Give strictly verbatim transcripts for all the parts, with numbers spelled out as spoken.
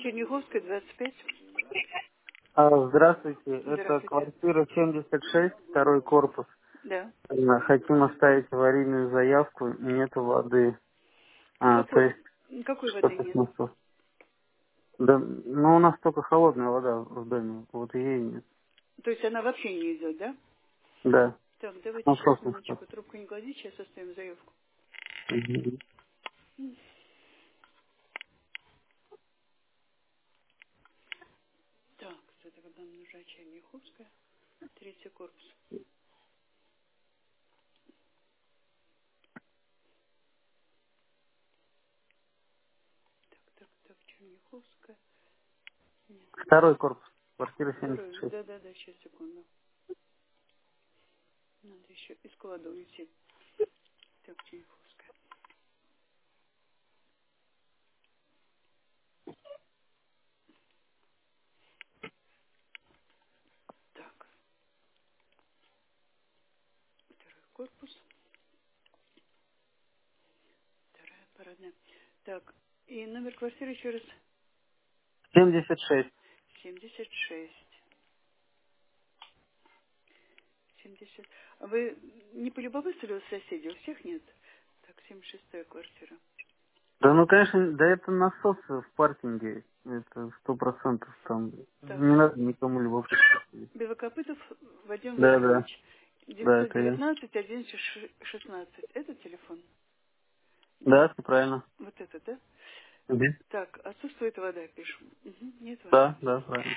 Черняховская, двадцать пять. А, Здравствуйте, это Здравствуйте. квартира семьдесят шесть, второй корпус. Да. Э, Хотим оставить аварийную заявку, нету воды. А, то Какой, есть, какой воды что-то нет? смысл. Да, ну у нас только холодная вода в доме, вот ее и нет. То есть она вообще не идет, да? Да, Так, давайте ну сейчас, просто что. минуточку, трубку не кладите, сейчас оставим заявку. Мгм. Так, это когда нам нужна Черняховская, третий корпус. Так, так, так, Черняховская. Нет. Второй корпус, квартира семьдесят Второй, шесть. да-да-да, сейчас, секунду. Надо еще из склада уйти. Так, Черняховская. Так, второй корпус, вторая парадная. Так, и номер квартиры еще раз. семьдесят шесть. семьдесят шесть. семьдесят. А вы не полюбопытствовали у соседей? У всех нет? Так, семьдесят шестая квартира. Да ну конечно, да это насос в паркинге, это сто процентов там. Так, Не надо никому любопытствовать. Белокопытов Вадим Да, да, Владимирович. да, девятьсот это я. девятнадцать одиннадцать шестнадцать. Это телефон? Да, все правильно. Вот это, да? Мгм. Так, отсутствует вода, пишем. Мгм, нет воды. Да, да, правильно.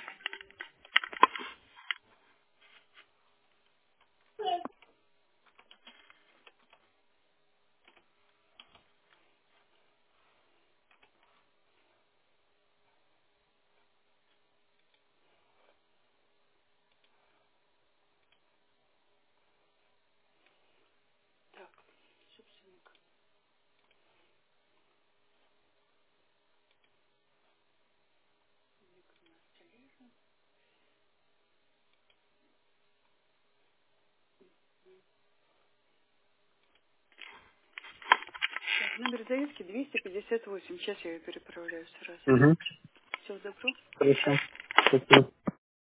Так, собственник. Так, номер заявки двести пятьдесят восемь. Сейчас я ее переправляю сразу. Угу. Все, добро. Хорошо. Спасибо.